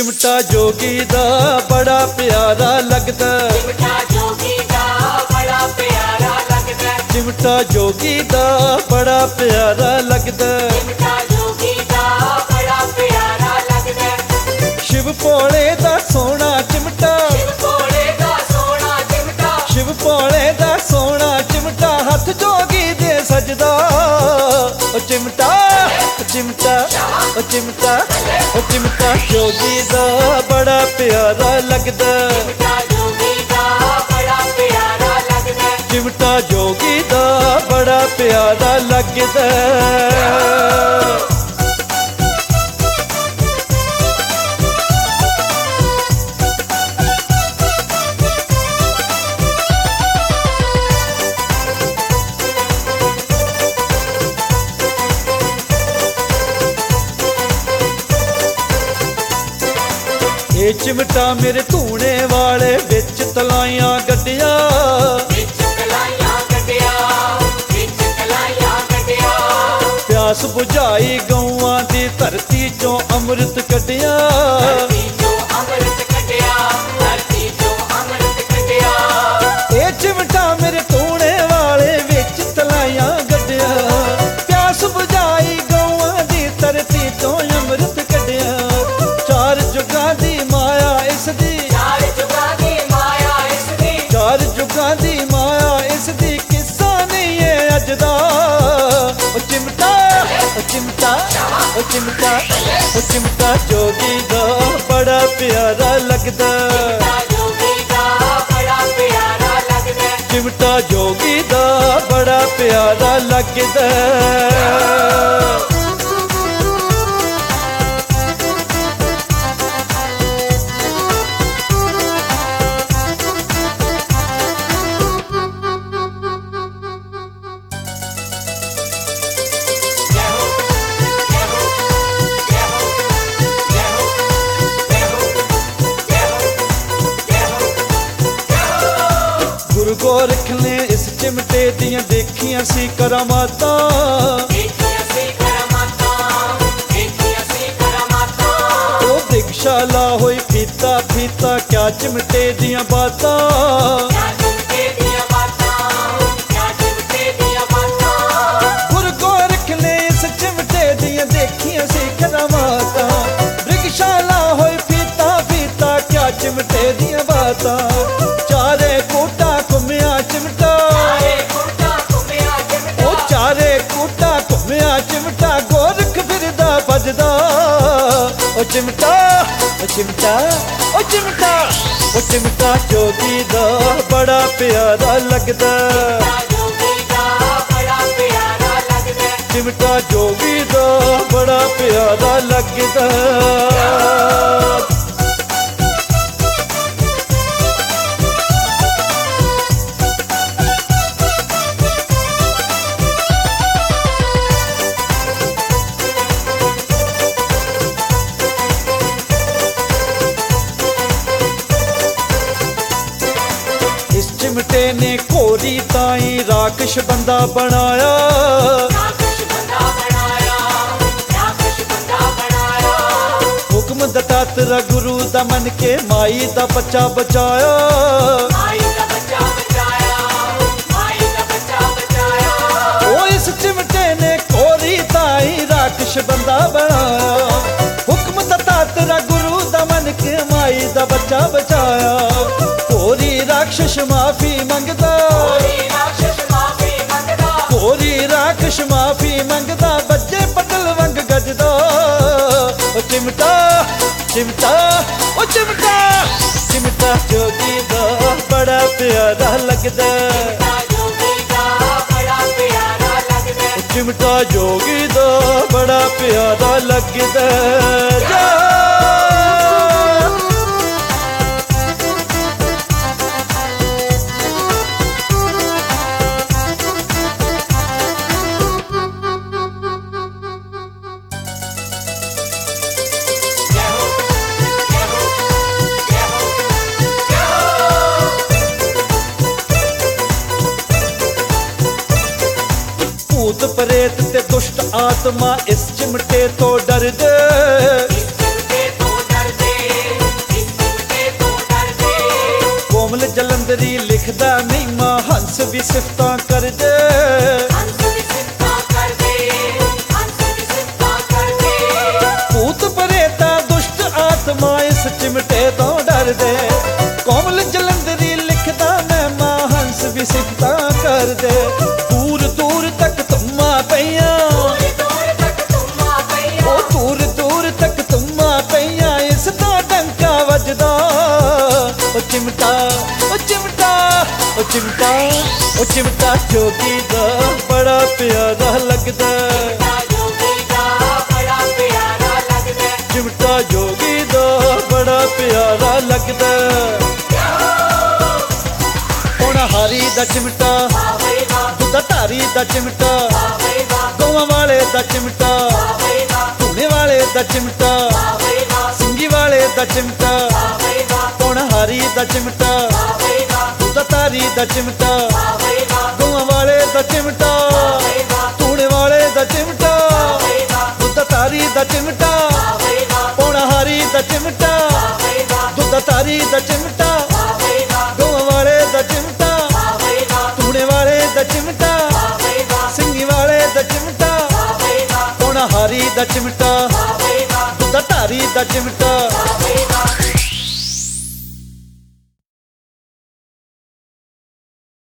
चिमटा जोगी दा बड़ा प्यारा लगदा, चिमटा जोगी दा बड़ा प्यारा लगदा, चिमटा जोगी दा बड़ा प्यारा लगदा, चिमटा जोगी दा बड़ा प्यारा लगदा, शिव भोले दा सोना चिमटा, शिव भोले दा सोना चिमटा, शिव भोले दा सोना चिमटा हथ जोगी दे सजदा। ओ चिमटा ओ चिमटा ओ चिमटा ओ चिमटा जोगी दा बड़ा प्यारा लगदा, चिमटा जोगी दा बड़ा प्यारा लगदा, चिमटा जोगी दा बड़ा प्यारा लगदा। ये चिमटा मेरे धूने वाले बिच तलाइयां गड्डिया, विच तलाइयां गड्डिया, विच तलाइयां गड्डिया, प्यास बुझाई गौआं दी धरती चों अमृत कड्डिया। धरती चों अमृत कड्डिया, धरती चों अमृत कड्डिया, ये चिमटा मेरे धूने वाले बिच तलाइयां गड्डिया, प्यास बुझाई गौआं दी धरती चों अमृत कड्डिया। चार जुगां दी माया इसदी, चार जुगां दी माया इसदी, चार जुगां दी माया इसदी किस्सा नहीं है अज दा। ओ चिमटा ओ चिमटा ओ चिमटा ओ चिमटा जोगी दा बड़ा प्यारा लगदा, चिमटा जोगी दा बड़ा प्यारा लगदा, चिमटा जोगी दा बड़ा प्यारा लगदा। जय हो जय हो जय हो जय हो जय हो जय हो जय हो। गुरु गोरख ने इस चिमटे दियां देखियां सी करामातां, देखी असी करमाता, देखी असी करमाता, ओ दिगशाला होई फीता फीता क्या चिमटे दियां बातां। क्या चिमटे दिया बातां, क्या चिमटे दिया बातां, गुरु गोरख ने इस चिमटे दियां देखियां सी करामातां, दिगशाला होई फीता फीता क्या चिमटे दियां बातां। चारे कोटा घुमिया चिमटा, चारे कुर्ता घुमिया चिमटा, ओ चारे कोटा घुमिया चिमटा गोरख फिरदा भजदा। ओ चिमटा ओ चिमटा ओ चिमटा ओ चिमटा जोगी दा बड़ा प्यारा लगदा, चिमटा जोगी दा बड़ा प्यारा लगदा, चिमटा जोगी दा बड़ा प्यारा लगदा। इस चिमटे ने घोरी ताई राक्षस बंदा बनाया, राक्षस बंदा बनाया, राक्षस बंदा बनाया, हुक्म दता तेरा गुरु दा मन के माई दा बच्चा बचाया। माई का बच्चा बचाया, माई का बच्चा बचाया, ओ इस चिमटे ने घोरी ताई राक्षस बंदा बनाया, हुक्म दता तेरा गुरु दा मन के माई दा बच्चा बचाया। घोरी राक्षस माफी मंगदा, कोई राक्षस माफी मंगदा, घोरी राक्षस माफी मंगदा बच्चे पटल वंग गजदा। ओ चिमटा चिमटा ओ चिमटा चिमटा जोगी दा बड़ा प्यारा लगदा, चिमटा जोगी दा बड़ा प्यारा लगदा, चिमटा जोगी दा बड़ा प्यारा लगदा। जा जय हो जय हो जय हो जय हो। भूत प्रेत ते दुष्ट आत्मा इस चिमटे तो डर दे, इस चिमटे तो डर दे, ਕੋਮਲ ਜਲੰਧਰੀ ਲਿਖਦਾ ਨਹੀਂ ਮਾਂ ਹੰਸ ਵੀ ਸਿਫਤਾਂ ਕਰਦੇ ਹੰਸ ਦੀ ਸਿਫਤਾਂ ਕਰਦੇ, ਹੰਸ ਦੀ ਸਿਫਤਾਂ ਕਰਦੇ। ਭੂਤ ਪ੍ਰੇਤਾ ਦੁਸ਼ਟ ਆਤਮਾ ਇਸ ਚਿਮਟੇ ਤੋਂ ਡਰਦੇ ਕੋਮਲ ਜਲੰਧਰੀ ਲਿਖਦਾ ਮੈਂ ਮਾਂ ਹੰਸ ਵੀ ਸਿਫਤਾਂ ਕਰਦੇ ਦੂਰ ਦੂਰ ਤੱਕ ਧੁੰਮਾਂ ਪਈਆਂ ਦੂਰ ਦੂਰ ਤੱਕ ਧੁੰਮਾਂ ਪਈਆਂ, ਉਹ ਦੂਰ ਦੂਰ ਤੱਕ ਧੁੰਮਾਂ ਪਈਆਂ ਇਸ ਦਾ ਡੰਕਾ ਵੱਜਦਾ ਉਹ ਚਿਮਟਾ ਉਹ ਚਿਮਟਾ ਉਹ ਚਿਮਟਾ ਉਹ ਚਿਮਟਾ ਜੋਗੀ ਦਾ ਬੜਾ ਪਿਆਰਾ ਲੱਗਦਾ ਚਿਮਟਾ ਜੋਗੀ ਦਾ ਬੜਾ ਪਿਆਰਾ ਲੱਗਦਾ। ਚਿਮਟਾ ਜੋਗੀ ਦਾ ਬੜਾ ਪਿਆਰਾ ਲੱਗਦਾ ਹੁਣ ਹਾਰੀ ਦਾ ਚਿਮਟਾ ਵਾਹ ਬਈ ਵਾਹ, ਦੁੱਧ ਧਾਰੀ ਦਾ ਚਿਮਟਾ ਵਾਹ ਬਈ ਵਾਹ, ਗਊਆਂ ਵਾਲੇ ਦਾ ਚਿਮਟਾ ਵਾਹ ਬਈ ਵਾਹ, ਧੂਣੇ ਵਾਲੇ ਦਾ ਚਿਮਟਾ ਵਾਹ ਬਈ ਵਾਹ, ਸਿੰਗੀ ਵਾਲੇ ਦਾ ਚਿਮਟਾ ਵਾਹ ਬਈ ਵਾਹ, ਹੁਣ ਹਾਰੀ ਦਾ ਚਿਮਟਾ ਵਾਹ ਬਈ ਵਾਹ, ਦੁੱਧ ਧਾਰੀ ਦਾ ਚਿਮਟਾ ਵਾਹ ਬਈ ਵਾਹ, ਗਊਆਂ ਵਾਲੇ ਦਾ ਚਿਮਟਾ ਬਈ ਵਾਹ, ਧੂਣੇ ਵਾਲੇ ਦਾ ਚਿਮਟਾ ਬਈ ਵਾਹ, ਦੁੱਧ ਧਾਰੀ ਦਾ ਚਿਮਟਾ ਵਾਹ ਬਈ ਵਾਹ, ਹੁਣ ਹਾਰੀ ਦਾ ਚਿਮਟਾ ਵਾਹ ਬਈ ਵਾਹ, ਦੁੱਧ ਧਾਰੀ ਦਾ ਚਿਮਟਾ ਵਾਹ ਬਈ ਵਾਹ, ਗਊਆਂ ਵਾਲੇ ਦਾ ਚਿਮਟਾ ਵਾਹ ਬਈ ਵਾਹ, ਧੂਣੇ ਵਾਲੇ ਦਾ ਚਿਮਟਾ ਵਾਹ ਬਈ ਵਾਹ, ਸਿੰਗੀ ਵਾਲੇ ਦਾ ਚਿਮਟਾ ਵਾਹ ਬਈ ਵਾਹ, ਹੁਣ ਹਾਰੀ ਦਾ ਚਿਮਟਾ ਵਾਹ ਬਈ ਵਾਹ, ਦੁੱਧ ਧਾਰੀ ਦਾ ਚਿਮਟਾ